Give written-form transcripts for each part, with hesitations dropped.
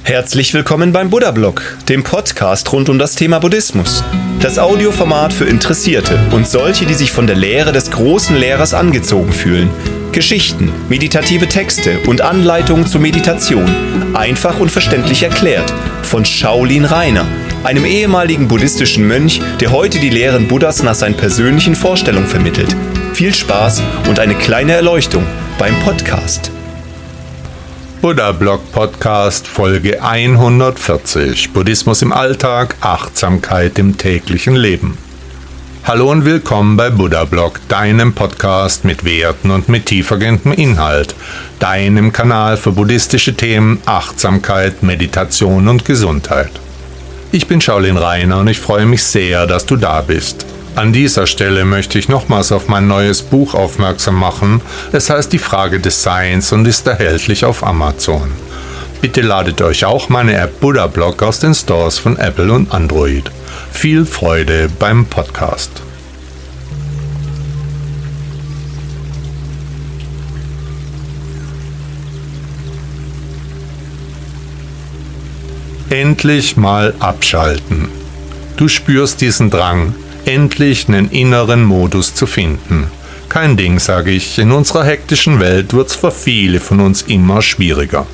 Herzlich willkommen beim Buddha-Blog, dem Podcast rund um das Thema Buddhismus. Das Audioformat für Interessierte und solche, die sich von der Lehre des großen Lehrers angezogen fühlen. Geschichten, meditative Texte und Anleitungen zur Meditation, einfach und verständlich erklärt, von Shaolin Rainer, einem ehemaligen buddhistischen Mönch, der heute die Lehren Buddhas nach seinen persönlichen Vorstellungen vermittelt. Viel Spaß und eine kleine Erleuchtung beim Podcast. Buddha-Blog Podcast Folge 140 Buddhismus im Alltag, Achtsamkeit im täglichen Leben. Hallo und willkommen bei Buddha-Blog, deinem Podcast mit Werten und mit tiefergehendem Inhalt, deinem Kanal für buddhistische Themen, Achtsamkeit, Meditation und Gesundheit. Ich bin Shaolin Rainer und ich freue mich sehr, dass du da bist. An dieser Stelle möchte ich nochmals auf mein neues Buch aufmerksam machen. Es heißt Die Frage des Seins und ist erhältlich auf Amazon. Bitte ladet euch auch meine App Buddha-Blog aus den Stores von Apple und Android. Viel Freude beim Podcast. Endlich mal abschalten. Du spürst diesen Drang, endlich einen inneren Modus zu finden. Kein Ding, sage ich, in unserer hektischen Welt wird's für viele von uns immer schwieriger.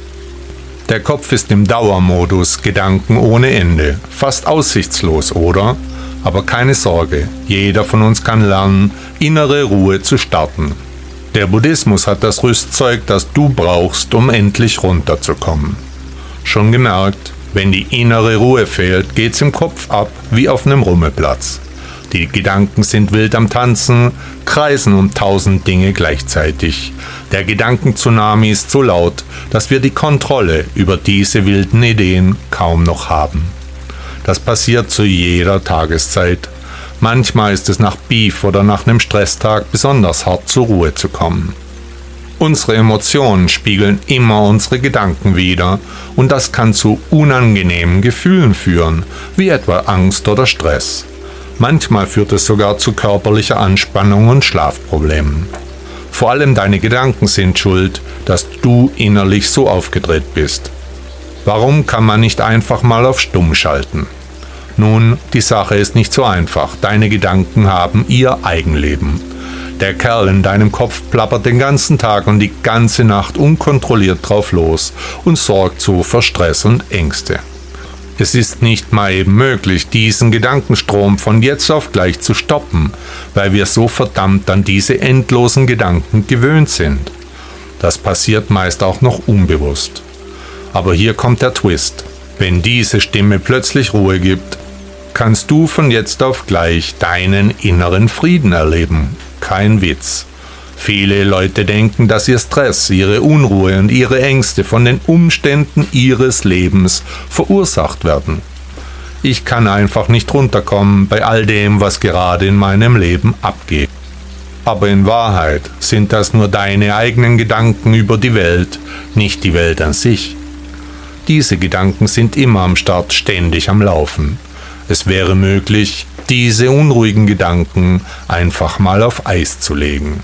Der Kopf ist im Dauermodus, Gedanken ohne Ende, fast aussichtslos, oder? Aber keine Sorge, jeder von uns kann lernen, innere Ruhe zu starten. Der Buddhismus hat das Rüstzeug, das du brauchst, um endlich runterzukommen. Schon gemerkt, wenn die innere Ruhe fehlt, geht's im Kopf ab wie auf einem Rummelplatz. Die Gedanken sind wild am Tanzen, kreisen um 1000 Dinge gleichzeitig. Der Gedankentsunami ist so laut, dass wir die Kontrolle über diese wilden Ideen kaum noch haben. Das passiert zu jeder Tageszeit. Manchmal ist es nach Beef oder nach einem Stresstag besonders hart zur Ruhe zu kommen. Unsere Emotionen spiegeln immer unsere Gedanken wider und das kann zu unangenehmen Gefühlen führen, wie etwa Angst oder Stress. Manchmal führt es sogar zu körperlicher Anspannung und Schlafproblemen. Vor allem deine Gedanken sind schuld, dass du innerlich so aufgedreht bist. Warum kann man nicht einfach mal auf Stumm schalten? Nun, die Sache ist nicht so einfach. Deine Gedanken haben ihr Eigenleben. Der Kerl in deinem Kopf plappert den ganzen Tag und die ganze Nacht unkontrolliert drauf los und sorgt so für Stress und Ängste. Es ist nicht mal eben möglich, diesen Gedankenstrom von jetzt auf gleich zu stoppen, weil wir so verdammt an diese endlosen Gedanken gewöhnt sind. Das passiert meist auch noch unbewusst. Aber hier kommt der Twist. Wenn diese Stimme plötzlich Ruhe gibt, kannst du von jetzt auf gleich deinen inneren Frieden erleben. Kein Witz. Viele Leute denken, dass ihr Stress, ihre Unruhe und ihre Ängste von den Umständen ihres Lebens verursacht werden. Ich kann einfach nicht runterkommen bei all dem, was gerade in meinem Leben abgeht. Aber in Wahrheit sind das nur deine eigenen Gedanken über die Welt, nicht die Welt an sich. Diese Gedanken sind immer am Start, ständig am Laufen. Es wäre möglich, diese unruhigen Gedanken einfach mal auf Eis zu legen.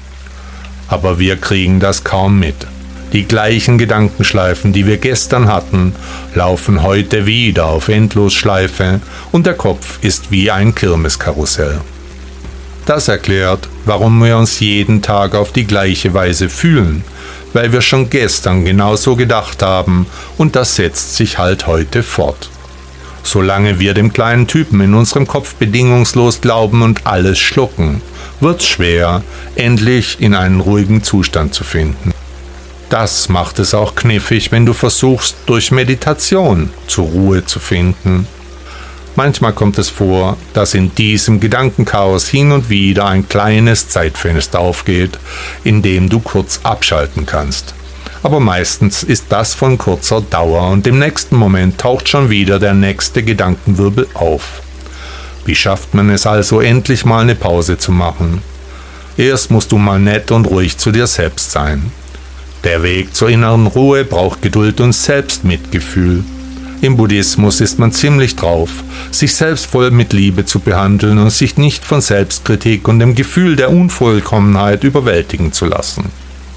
Aber wir kriegen das kaum mit. Die gleichen Gedankenschleifen, die wir gestern hatten, laufen heute wieder auf Endlosschleife und der Kopf ist wie ein Kirmeskarussell. Das erklärt, warum wir uns jeden Tag auf die gleiche Weise fühlen, weil wir schon gestern genauso gedacht haben und das setzt sich halt heute fort. Solange wir dem kleinen Typen in unserem Kopf bedingungslos glauben und alles schlucken, wird's schwer, endlich in einen ruhigen Zustand zu finden. Das macht es auch knifflig, wenn du versuchst, durch Meditation zur Ruhe zu finden. Manchmal kommt es vor, dass in diesem Gedankenchaos hin und wieder ein kleines Zeitfenster aufgeht, in dem du kurz abschalten kannst. Aber meistens ist das von kurzer Dauer und im nächsten Moment taucht schon wieder der nächste Gedankenwirbel auf. Wie schafft man es also, endlich mal eine Pause zu machen? Erst musst du mal nett und ruhig zu dir selbst sein. Der Weg zur inneren Ruhe braucht Geduld und Selbstmitgefühl. Im Buddhismus ist man ziemlich drauf, sich selbst voll mit Liebe zu behandeln und sich nicht von Selbstkritik und dem Gefühl der Unvollkommenheit überwältigen zu lassen.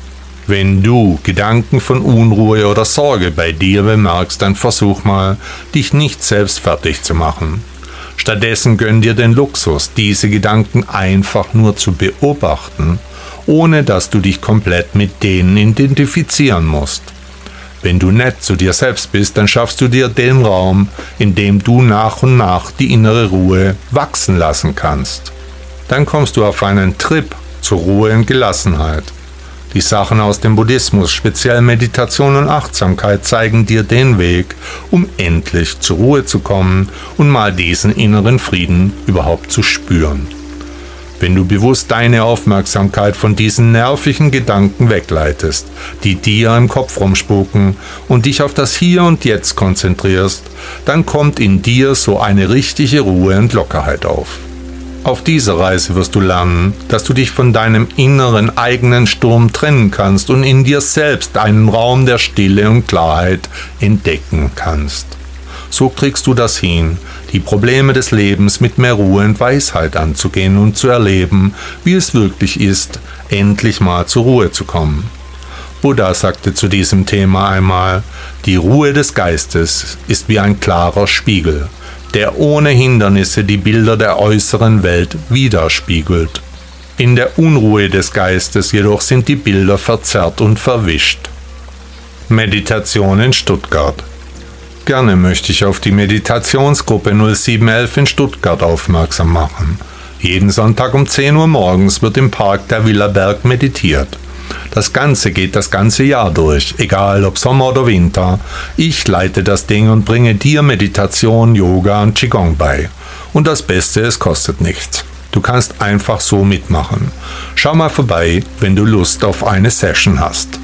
Wenn du Gedanken von Unruhe oder Sorge bei dir bemerkst, dann versuch mal, dich nicht selbst fertig zu machen. Stattdessen gönn dir den Luxus, diese Gedanken einfach nur zu beobachten, ohne dass du dich komplett mit denen identifizieren musst. Wenn du nett zu dir selbst bist, dann schaffst du dir den Raum, in dem du nach und nach die innere Ruhe wachsen lassen kannst. Dann kommst du auf einen Trip zur Ruhe und Gelassenheit. Die Sachen aus dem Buddhismus, speziell Meditation und Achtsamkeit, zeigen dir den Weg, um endlich zur Ruhe zu kommen und mal diesen inneren Frieden überhaupt zu spüren. Wenn du bewusst deine Aufmerksamkeit von diesen nervigen Gedanken wegleitest, die dir im Kopf rumspuken, und dich auf das Hier und Jetzt konzentrierst, dann kommt in dir so eine richtige Ruhe und Lockerheit auf. Auf dieser Reise wirst du lernen, dass du dich von deinem inneren eigenen Sturm trennen kannst und in dir selbst einen Raum der Stille und Klarheit entdecken kannst. So kriegst du das hin, die Probleme des Lebens mit mehr Ruhe und Weisheit anzugehen und zu erleben, wie es wirklich ist, endlich mal zur Ruhe zu kommen. Buddha sagte zu diesem Thema einmal: Die Ruhe des Geistes ist wie ein klarer Spiegel, der ohne Hindernisse die Bilder der äußeren Welt widerspiegelt. In der Unruhe des Geistes jedoch sind die Bilder verzerrt und verwischt. Meditation in Stuttgart. Gerne möchte ich auf die Meditationsgruppe 0711 in Stuttgart aufmerksam machen. Jeden Sonntag um 10 Uhr morgens wird im Park der Villa Berg meditiert. Das Ganze geht das ganze Jahr durch, egal ob Sommer oder Winter. Ich leite das Ding und bringe dir Meditation, Yoga und Qigong bei. Und das Beste, es kostet nichts. Du kannst einfach so mitmachen. Schau mal vorbei, wenn du Lust auf eine Session hast.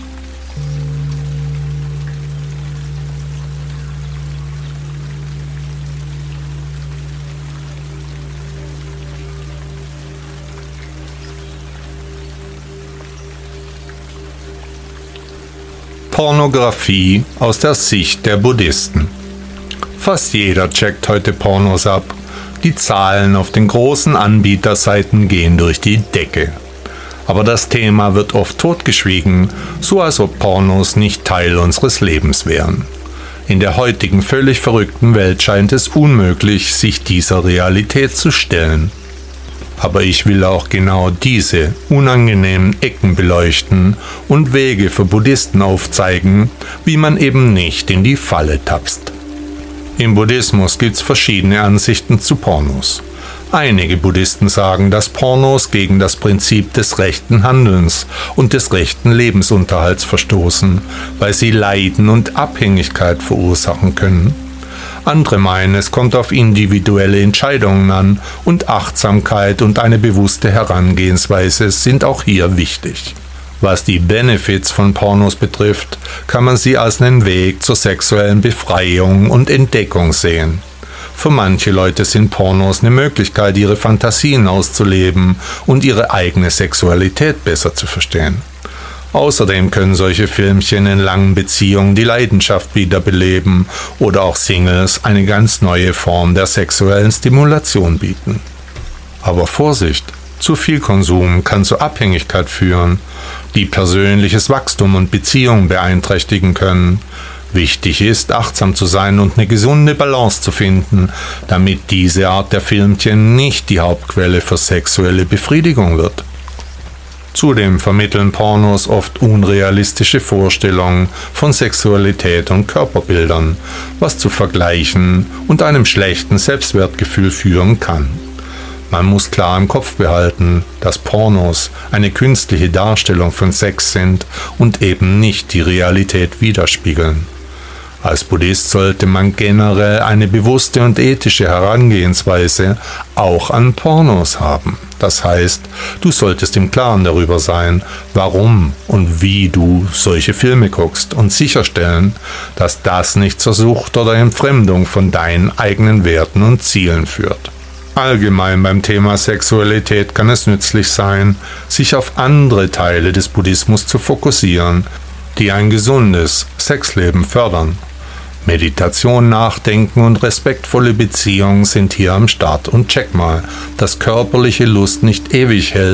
Pornografie aus der Sicht der Buddhisten. Fast jeder checkt heute Pornos ab. Die Zahlen auf den großen Anbieterseiten gehen durch die Decke. Aber das Thema wird oft totgeschwiegen, so als ob Pornos nicht Teil unseres Lebens wären. In der heutigen völlig verrückten Welt scheint es unmöglich, sich dieser Realität zu stellen. Aber ich will auch genau diese unangenehmen Ecken beleuchten und Wege für Buddhisten aufzeigen, wie man eben nicht in die Falle tappst. Im Buddhismus gibt es verschiedene Ansichten zu Pornos. Einige Buddhisten sagen, dass Pornos gegen das Prinzip des rechten Handelns und des rechten Lebensunterhalts verstoßen, weil sie Leiden und Abhängigkeit verursachen können. Andere meinen, es kommt auf individuelle Entscheidungen an und Achtsamkeit und eine bewusste Herangehensweise sind auch hier wichtig. Was die Benefits von Pornos betrifft, kann man sie als einen Weg zur sexuellen Befreiung und Entdeckung sehen. Für manche Leute sind Pornos eine Möglichkeit, ihre Fantasien auszuleben und ihre eigene Sexualität besser zu verstehen. Außerdem können solche Filmchen in langen Beziehungen die Leidenschaft wiederbeleben oder auch Singles eine ganz neue Form der sexuellen Stimulation bieten. Aber Vorsicht! Zu viel Konsum kann zu Abhängigkeit führen, die persönliches Wachstum und Beziehungen beeinträchtigen können. Wichtig ist, achtsam zu sein und eine gesunde Balance zu finden, damit diese Art der Filmchen nicht die Hauptquelle für sexuelle Befriedigung wird. Zudem vermitteln Pornos oft unrealistische Vorstellungen von Sexualität und Körperbildern, was zu Vergleichen und einem schlechten Selbstwertgefühl führen kann. Man muss klar im Kopf behalten, dass Pornos eine künstliche Darstellung von Sex sind und eben nicht die Realität widerspiegeln. Als Buddhist sollte man generell eine bewusste und ethische Herangehensweise auch an Pornos haben. Das heißt, du solltest im Klaren darüber sein, warum und wie du solche Filme guckst und sicherstellen, dass das nicht zur Sucht oder Entfremdung von deinen eigenen Werten und Zielen führt. Allgemein beim Thema Sexualität kann es nützlich sein, sich auf andere Teile des Buddhismus zu fokussieren, die ein gesundes Sexleben fördern. Meditation, Nachdenken und respektvolle Beziehungen sind hier am Start und check mal, dass körperliche Lust nicht ewig hält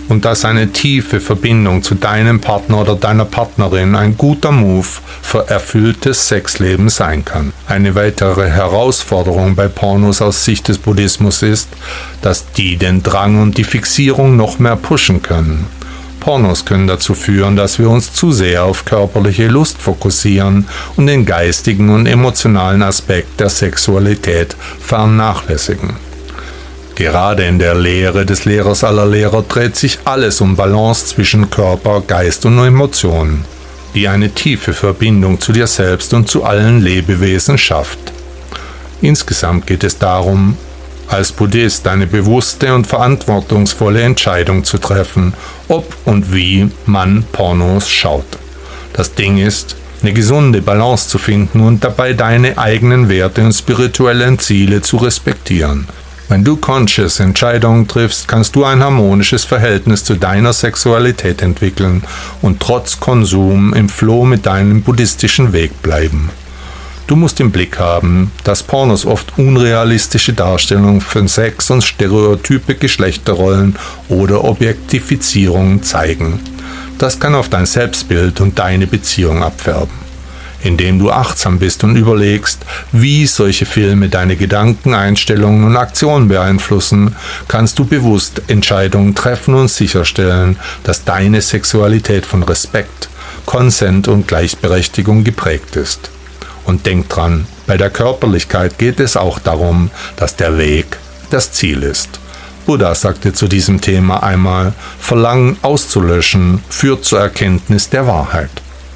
und dass eine tiefe Verbindung zu deinem Partner oder deiner Partnerin ein guter Move für erfülltes Sexleben sein kann. Eine weitere Herausforderung bei Pornos aus Sicht des Buddhismus ist, dass die den Drang und die Fixierung noch mehr pushen können. Pornos können dazu führen, dass wir uns zu sehr auf körperliche Lust fokussieren und den geistigen und emotionalen Aspekt der Sexualität vernachlässigen. Gerade in der Lehre des Lehrers aller Lehrer dreht sich alles um Balance zwischen Körper, Geist und Emotionen, die eine tiefe Verbindung zu dir selbst und zu allen Lebewesen schafft. Insgesamt geht es darum, als Buddhist eine bewusste und verantwortungsvolle Entscheidung zu treffen, ob und wie man Pornos schaut. Das Ding ist, eine gesunde Balance zu finden und dabei deine eigenen Werte und spirituellen Ziele zu respektieren. Wenn du conscious Entscheidungen triffst, kannst du ein harmonisches Verhältnis zu deiner Sexualität entwickeln und trotz Konsum im Flow mit deinem buddhistischen Weg bleiben. Du musst im Blick haben, dass Pornos oft unrealistische Darstellungen von Sex und stereotype Geschlechterrollen oder Objektifizierungen zeigen. Das kann auf dein Selbstbild und deine Beziehung abfärben. Indem du achtsam bist und überlegst, wie solche Filme deine Gedanken, Einstellungen und Aktionen beeinflussen, kannst du bewusst Entscheidungen treffen und sicherstellen, dass deine Sexualität von Respekt, Konsent und Gleichberechtigung geprägt ist. Und denk dran, bei der Körperlichkeit geht es auch darum, dass der Weg das Ziel ist. Buddha sagte zu diesem Thema einmal, Verlangen auszulöschen führt zur Erkenntnis der Wahrheit.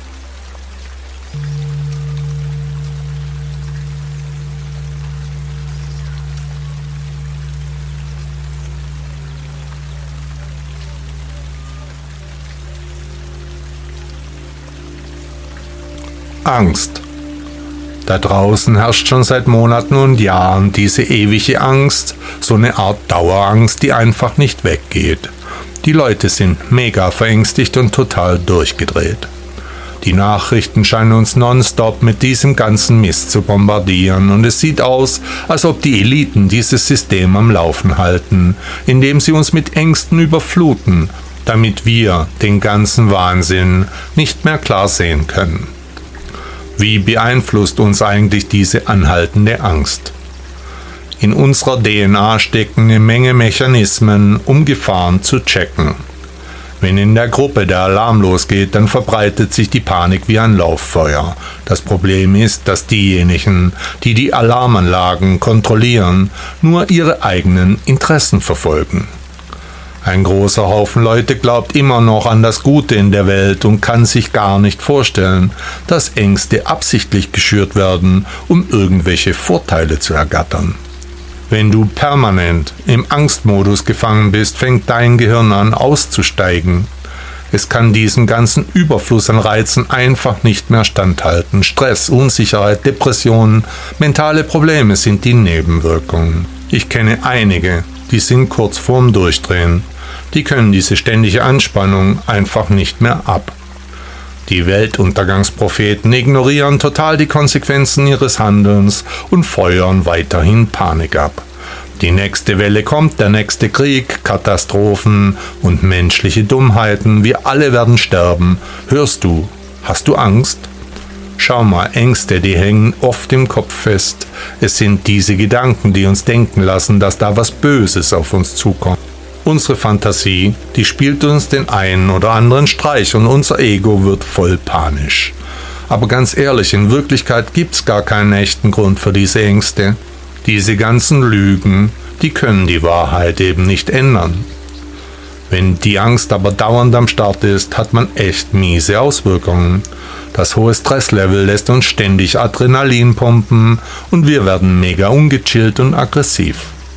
Angst. Da draußen herrscht schon seit Monaten und Jahren diese ewige Angst, so eine Art Dauerangst, die einfach nicht weggeht. Die Leute sind mega verängstigt und total durchgedreht. Die Nachrichten scheinen uns nonstop mit diesem ganzen Mist zu bombardieren und es sieht aus, als ob die Eliten dieses System am Laufen halten, indem sie uns mit Ängsten überfluten, damit wir den ganzen Wahnsinn nicht mehr klar sehen können. Wie beeinflusst uns eigentlich diese anhaltende Angst? In unserer DNA stecken eine Menge Mechanismen, um Gefahren zu checken. Wenn in der Gruppe der Alarm losgeht, dann verbreitet sich die Panik wie ein Lauffeuer. Das Problem ist, dass diejenigen, die die Alarmanlagen kontrollieren, nur ihre eigenen Interessen verfolgen. Ein großer Haufen Leute glaubt immer noch an das Gute in der Welt und kann sich gar nicht vorstellen, dass Ängste absichtlich geschürt werden, um irgendwelche Vorteile zu ergattern. Wenn du permanent im Angstmodus gefangen bist, fängt dein Gehirn an auszusteigen. Es kann diesem ganzen Überfluss an Reizen einfach nicht mehr standhalten. Stress, Unsicherheit, Depressionen, mentale Probleme sind die Nebenwirkungen. Ich kenne einige, die sind kurz vorm Durchdrehen. Die können diese ständige Anspannung einfach nicht mehr ab. Die Weltuntergangspropheten ignorieren total die Konsequenzen ihres Handelns und feuern weiterhin Panik ab. Die nächste Welle kommt, der nächste Krieg, Katastrophen und menschliche Dummheiten. Wir alle werden sterben. Hörst du? Hast du Angst? Schau mal, Ängste, die hängen oft im Kopf fest. Es sind diese Gedanken, die uns denken lassen, dass da was Böses auf uns zukommt. Unsere Fantasie, die spielt uns den einen oder anderen Streich und unser Ego wird voll panisch. Aber ganz ehrlich, in Wirklichkeit gibt's gar keinen echten Grund für diese Ängste. Diese ganzen Lügen, die können die Wahrheit eben nicht ändern. Wenn die Angst aber dauernd am Start ist, hat man echt miese Auswirkungen. Das hohe Stresslevel lässt uns ständig Adrenalin pumpen und wir werden mega ungechillt und aggressiv.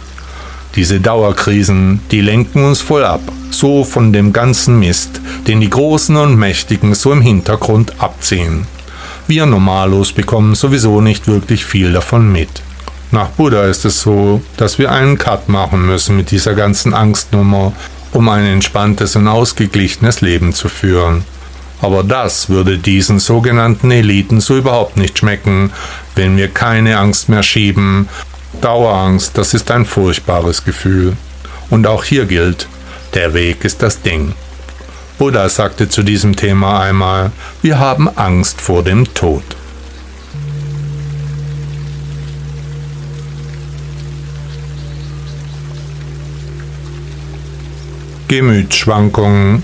Diese Dauerkrisen, die lenken uns voll ab, so von dem ganzen Mist, den die Großen und Mächtigen so im Hintergrund abziehen. Wir Normalos bekommen sowieso nicht wirklich viel davon mit. Nach Buddha ist es so, dass wir einen Cut machen müssen mit dieser ganzen Angstnummer, um ein entspanntes und ausgeglichenes Leben zu führen. Aber das würde diesen sogenannten Eliten so überhaupt nicht schmecken, wenn wir keine Angst mehr schieben. Dauerangst, das ist ein furchtbares Gefühl. Und auch hier gilt, Der Weg ist das Ding. Buddha sagte zu diesem Thema einmal, wir haben Angst vor dem Tod. Gemütsschwankungen.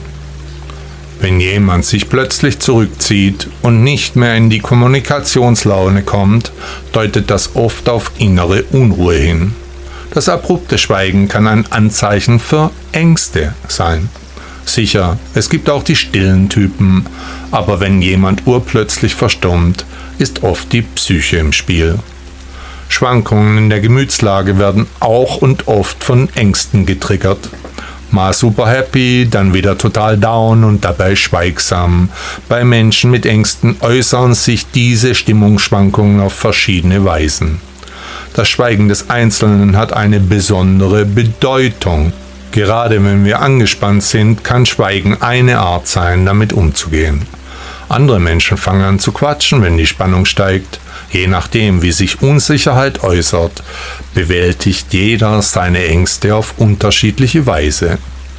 Wenn jemand sich plötzlich zurückzieht und nicht mehr in die Kommunikationslaune kommt, deutet das oft auf innere Unruhe hin. Das abrupte Schweigen kann ein Anzeichen für Ängste sein. Sicher, es gibt auch die stillen Typen, aber wenn jemand urplötzlich verstummt, ist oft die Psyche im Spiel. Schwankungen in der Gemütslage werden auch und oft von Ängsten getriggert. Mal super happy, dann wieder total down und dabei schweigsam. Bei Menschen mit Ängsten äußern sich diese Stimmungsschwankungen auf verschiedene Weisen. Das Schweigen des Einzelnen hat eine besondere Bedeutung. Gerade wenn wir angespannt sind, kann Schweigen eine Art sein, damit umzugehen. Andere Menschen fangen an zu quatschen, wenn die Spannung steigt. Je nachdem, wie sich Unsicherheit äußert, bewältigt jeder seine Ängste auf unterschiedliche Weise.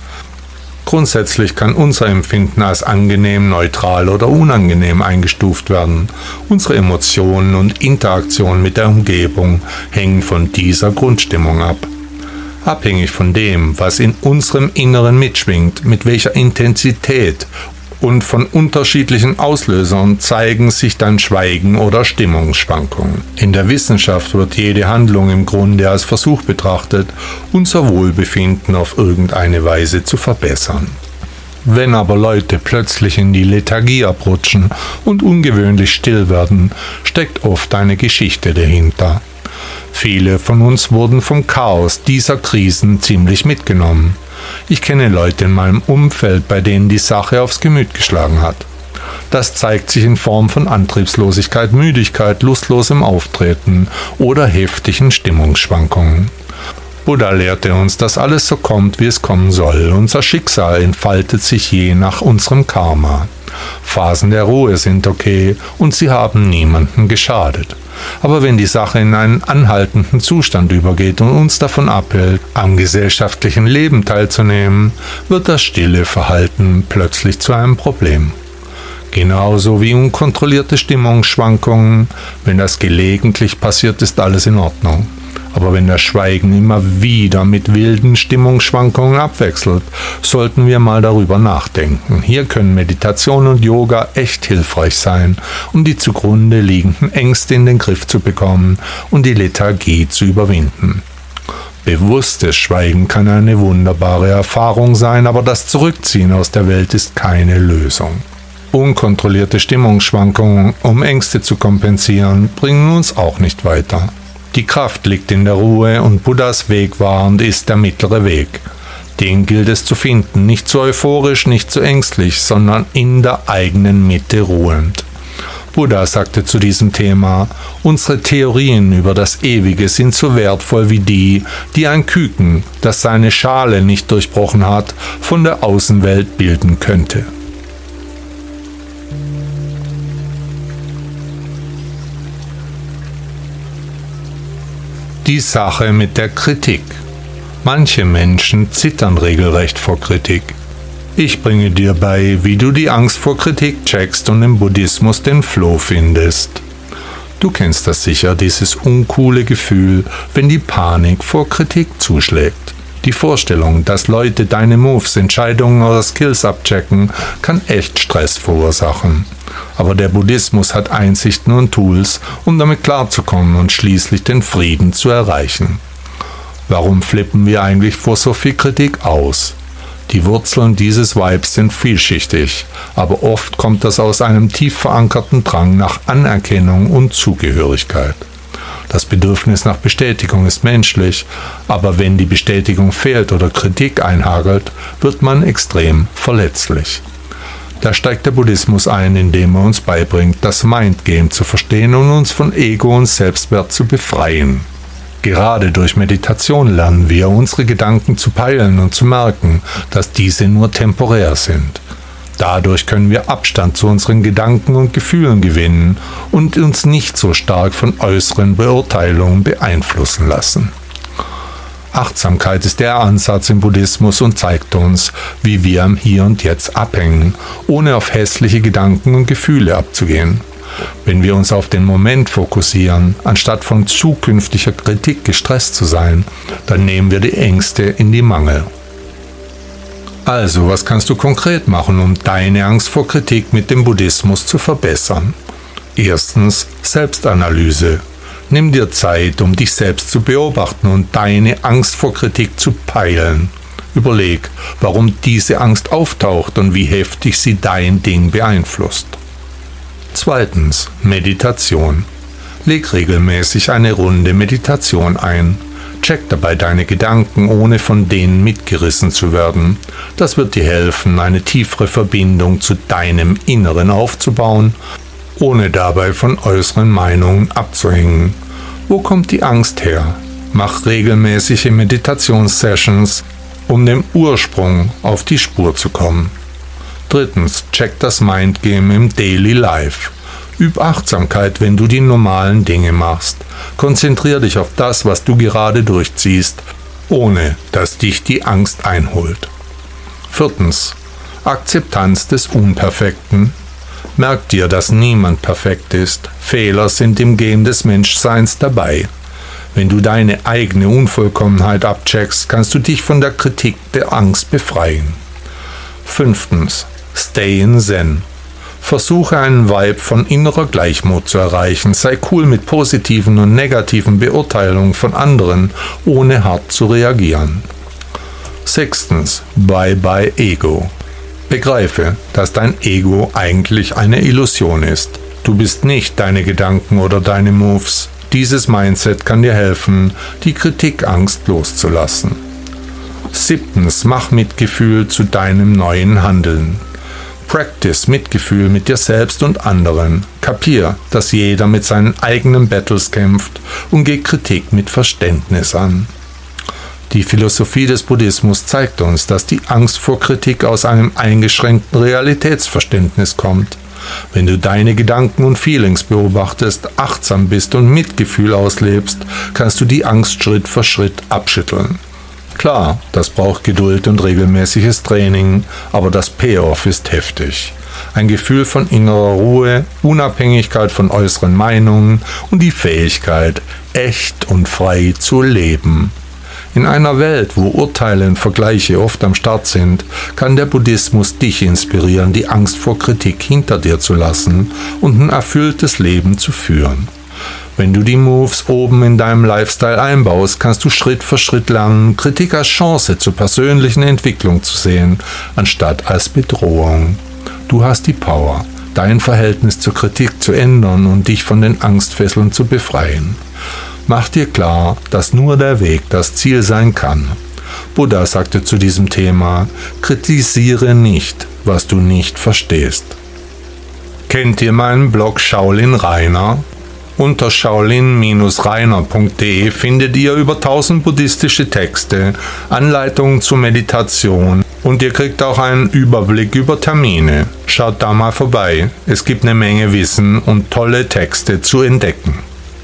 Grundsätzlich kann unser Empfinden als angenehm, neutral oder unangenehm eingestuft werden. Unsere Emotionen und Interaktion mit der Umgebung hängen von dieser Grundstimmung ab. Abhängig von dem, was in unserem Inneren mitschwingt, mit welcher Intensität und von unterschiedlichen Auslösern zeigen sich dann Schweigen oder Stimmungsschwankungen. In der Wissenschaft wird jede Handlung im Grunde als Versuch betrachtet, unser Wohlbefinden auf irgendeine Weise zu verbessern. Wenn aber Leute plötzlich in die Lethargie abrutschen und ungewöhnlich still werden, steckt oft eine Geschichte dahinter. Viele von uns wurden vom Chaos dieser Krisen ziemlich mitgenommen. Ich kenne Leute in meinem Umfeld, bei denen die Sache aufs Gemüt geschlagen hat. Das zeigt sich in Form von Antriebslosigkeit, Müdigkeit, lustlosem Auftreten oder heftigen Stimmungsschwankungen. Buddha lehrte uns, dass alles so kommt, wie es kommen soll. Unser Schicksal entfaltet sich je nach unserem Karma. Phasen der Ruhe sind okay und sie haben niemandem geschadet. Aber wenn die Sache in einen anhaltenden Zustand übergeht und uns davon abhält, am gesellschaftlichen Leben teilzunehmen, wird das stille Verhalten plötzlich zu einem Problem. Genauso wie unkontrollierte Stimmungsschwankungen, wenn das gelegentlich passiert, ist alles in Ordnung. Aber wenn das Schweigen immer wieder mit wilden Stimmungsschwankungen abwechselt, sollten wir mal darüber nachdenken. Hier können Meditation und Yoga echt hilfreich sein, um die zugrunde liegenden Ängste in den Griff zu bekommen und die Lethargie zu überwinden. Bewusstes Schweigen kann eine wunderbare Erfahrung sein, aber das Zurückziehen aus der Welt ist keine Lösung. Unkontrollierte Stimmungsschwankungen, um Ängste zu kompensieren, bringen uns auch nicht weiter. Die Kraft liegt in der Ruhe und Buddhas Weg war und ist der mittlere Weg. Den gilt es zu finden, nicht zu euphorisch, nicht zu ängstlich, sondern in der eigenen Mitte ruhend. Buddha sagte zu diesem Thema, unsere Theorien über das Ewige sind so wertvoll wie die ein Küken, das seine Schale nicht durchbrochen hat, von der Außenwelt bilden könnte. Die Sache mit der Kritik. Manche Menschen zittern regelrecht vor Kritik. Ich bringe dir bei, wie du die Angst vor Kritik checkst und im Buddhismus den Flow findest. Du kennst das sicher, dieses uncoole Gefühl, wenn die Panik vor Kritik zuschlägt. Die Vorstellung, dass Leute deine Moves, Entscheidungen oder Skills abchecken, kann echt Stress verursachen. Aber der Buddhismus hat Einsichten und Tools, um damit klarzukommen und schließlich den Frieden zu erreichen. Warum flippen wir eigentlich vor so viel Kritik aus? Die Wurzeln dieses Vibes sind vielschichtig, aber oft kommt das aus einem tief verankerten Drang nach Anerkennung und Zugehörigkeit. Das Bedürfnis nach Bestätigung ist menschlich, aber wenn die Bestätigung fehlt oder Kritik einhagelt, wird man extrem verletzlich. Da steigt der Buddhismus ein, indem er uns beibringt, das Mindgame zu verstehen und uns von Ego und Selbstwert zu befreien. Gerade durch Meditation lernen wir, unsere Gedanken zu peilen und zu merken, dass diese nur temporär sind. Dadurch können wir Abstand zu unseren Gedanken und Gefühlen gewinnen und uns nicht so stark von äußeren Beurteilungen beeinflussen lassen. Achtsamkeit ist der Ansatz im Buddhismus und zeigt uns, wie wir im Hier und Jetzt abhängen, ohne auf hässliche Gedanken und Gefühle abzugehen. Wenn wir uns auf den Moment fokussieren, anstatt von zukünftiger Kritik gestresst zu sein, dann nehmen wir die Ängste in die Mangel. Also, was kannst du konkret machen, um deine Angst vor Kritik mit dem Buddhismus zu verbessern? Erstens, Selbstanalyse. Nimm dir Zeit, um dich selbst zu beobachten und deine Angst vor Kritik zu peilen. Überleg, warum diese Angst auftaucht und wie heftig sie dein Ding beeinflusst. Zweitens, Meditation. Leg regelmäßig eine Runde Meditation ein. Check dabei deine Gedanken, ohne von denen mitgerissen zu werden. Das wird dir helfen, eine tiefere Verbindung zu deinem Inneren aufzubauen, ohne dabei von äußeren Meinungen abzuhängen. Wo kommt die Angst her? Mach regelmäßige Meditationssessions, um dem Ursprung auf die Spur zu kommen. Drittens, check das Mindgame im Daily Life. Üb Achtsamkeit, wenn du die normalen Dinge machst. Konzentrier dich auf das, was du gerade durchziehst, ohne dass dich die Angst einholt. Viertens, Akzeptanz des Unperfekten. Merk dir, dass niemand perfekt ist. Fehler sind im Game des Menschseins dabei. Wenn du deine eigene Unvollkommenheit abcheckst, kannst du dich von der Kritik der Angst befreien. Fünftens, Stay in Zen. Versuche einen Vibe von innerer Gleichmut zu erreichen. Sei cool mit positiven und negativen Beurteilungen von anderen, ohne hart zu reagieren. Sechstens, Bye Bye Ego. Begreife, dass dein Ego eigentlich eine Illusion ist. Du bist nicht deine Gedanken oder deine Moves. Dieses Mindset kann dir helfen, die Kritikangst loszulassen. Siebtens, mach Mitgefühl zu deinem neuen Handeln. Practice Mitgefühl mit dir selbst und anderen. Kapier, dass jeder mit seinen eigenen Battles kämpft und geh Kritik mit Verständnis an. Die Philosophie des Buddhismus zeigt uns, dass die Angst vor Kritik aus einem eingeschränkten Realitätsverständnis kommt. Wenn du deine Gedanken und Feelings beobachtest, achtsam bist und Mitgefühl auslebst, kannst du die Angst Schritt für Schritt abschütteln. Klar, das braucht Geduld und regelmäßiges Training, aber das Payoff ist heftig. Ein Gefühl von innerer Ruhe, Unabhängigkeit von äußeren Meinungen und die Fähigkeit, echt und frei zu leben. In einer Welt, wo Urteile und Vergleiche oft am Start sind, kann der Buddhismus dich inspirieren, die Angst vor Kritik hinter dir zu lassen und ein erfülltes Leben zu führen. Wenn du die Moves oben in deinem Lifestyle einbaust, kannst du Schritt für Schritt lernen, Kritik als Chance zur persönlichen Entwicklung zu sehen, anstatt als Bedrohung. Du hast die Power, dein Verhältnis zur Kritik zu ändern und dich von den Angstfesseln zu befreien. Mach dir klar, dass nur der Weg das Ziel sein kann. Buddha sagte zu diesem Thema: Kritisiere nicht, was du nicht verstehst. Kennt ihr meinen Blog Shaolin Rainer? Unter shaolin-rainer.de findet ihr über 1000 buddhistische Texte, Anleitungen zur Meditation und ihr kriegt auch einen Überblick über Termine. Schaut da mal vorbei, es gibt eine Menge Wissen und tolle Texte zu entdecken.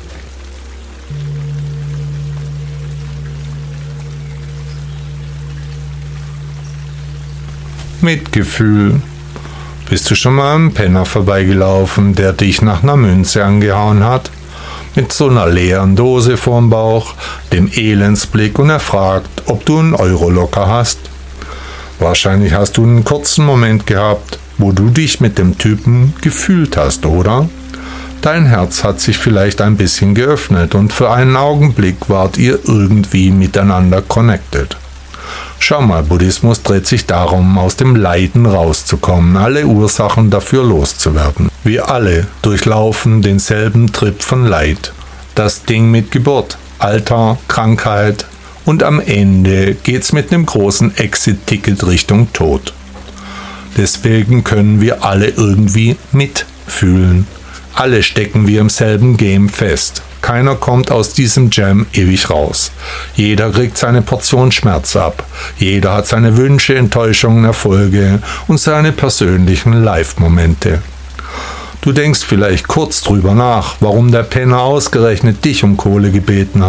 Mitgefühl. Bist du schon mal am Penner vorbeigelaufen, der dich nach einer Münze angehauen hat? Mit so einer leeren Dose vorm Bauch, dem Elendsblick und er fragt, ob du einen Euro locker hast? Wahrscheinlich hast du einen kurzen Moment gehabt, wo du dich mit dem Typen gefühlt hast, oder? Dein Herz hat sich vielleicht ein bisschen geöffnet und für einen Augenblick wart ihr irgendwie miteinander connected. Schau mal, Buddhismus dreht sich darum, aus dem Leiden rauszukommen, alle Ursachen dafür loszuwerden. Wir alle durchlaufen denselben Trip von Leid. Das Ding mit Geburt, Alter, Krankheit und am Ende geht's mit einem großen Exit-Ticket Richtung Tod. Deswegen können wir alle irgendwie mitfühlen. Alle stecken wir im selben Game fest. Keiner kommt aus diesem Jam ewig raus. Jeder kriegt seine Portion Schmerz ab. Jeder hat seine Wünsche, Enttäuschungen, Erfolge und seine persönlichen Live-Momente. Du denkst vielleicht kurz drüber nach, warum der Penner ausgerechnet dich um Kohle gebeten hat.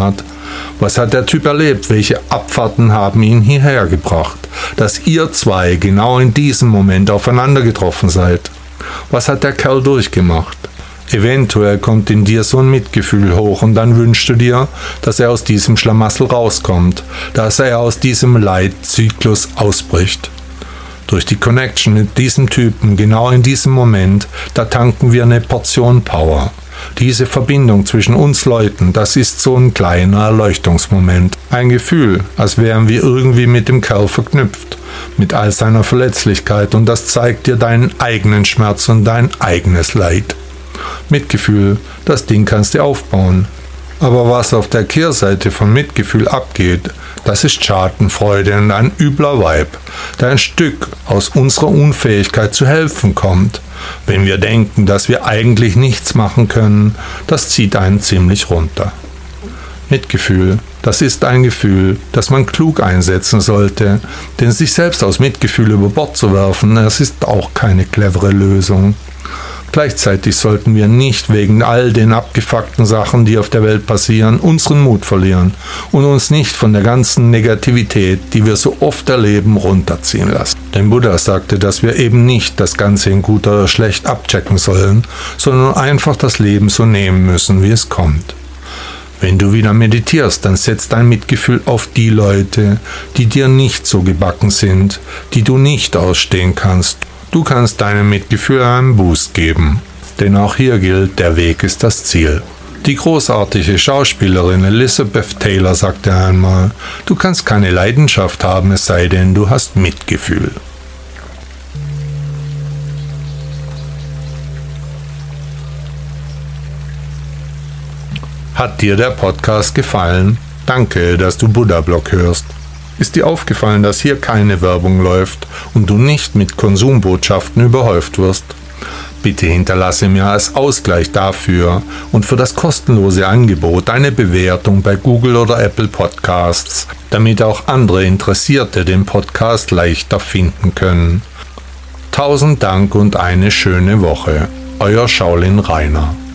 Was hat der Typ erlebt? Welche Abfahrten haben ihn hierher gebracht? Dass ihr zwei genau in diesem Moment aufeinander getroffen seid. Was hat der Kerl durchgemacht? Eventuell kommt in dir so ein Mitgefühl hoch und dann wünschst du dir, dass er aus diesem Schlamassel rauskommt, dass er aus diesem Leitzyklus ausbricht. Durch die Connection mit diesem Typen, genau in diesem Moment, da tanken wir eine Portion Power. Diese Verbindung zwischen uns Leuten, das ist so ein kleiner Erleuchtungsmoment. Ein Gefühl, als wären wir irgendwie mit dem Kerl verknüpft, mit all seiner Verletzlichkeit, und das zeigt dir deinen eigenen Schmerz und dein eigenes Leid. Mitgefühl, das Ding kannst du aufbauen. Aber was auf der Kehrseite von Mitgefühl abgeht, das ist Schadenfreude und ein übler Vibe, der ein Stück aus unserer Unfähigkeit zu helfen kommt. Wenn wir denken, dass wir eigentlich nichts machen können, das zieht einen ziemlich runter. Mitgefühl, das ist ein Gefühl, das man klug einsetzen sollte, denn sich selbst aus Mitgefühl über Bord zu werfen, das ist auch keine clevere Lösung. Gleichzeitig sollten wir nicht wegen all den abgefuckten Sachen, die auf der Welt passieren, unseren Mut verlieren und uns nicht von der ganzen Negativität, die wir so oft erleben, runterziehen lassen. Denn Buddha sagte, dass wir eben nicht das Ganze in gut oder schlecht abchecken sollen, sondern einfach das Leben so nehmen müssen, wie es kommt. Wenn du wieder meditierst, dann setz dein Mitgefühl auf die Leute, die dir nicht so gebacken sind, die du nicht ausstehen kannst. Du kannst deinem Mitgefühl einen Boost geben, denn auch hier gilt, der Weg ist das Ziel. Die großartige Schauspielerin Elizabeth Taylor sagte einmal, du kannst keine Leidenschaft haben, es sei denn, du hast Mitgefühl. Hat dir der Podcast gefallen? Danke, dass du Buddha Blog hörst. Ist dir aufgefallen, dass hier keine Werbung läuft und du nicht mit Konsumbotschaften überhäuft wirst? Bitte hinterlasse mir als Ausgleich dafür und für das kostenlose Angebot eine Bewertung bei Google oder Apple Podcasts, damit auch andere Interessierte den Podcast leichter finden können. 1000 Dank und eine schöne Woche. Euer Shaolin Rainer.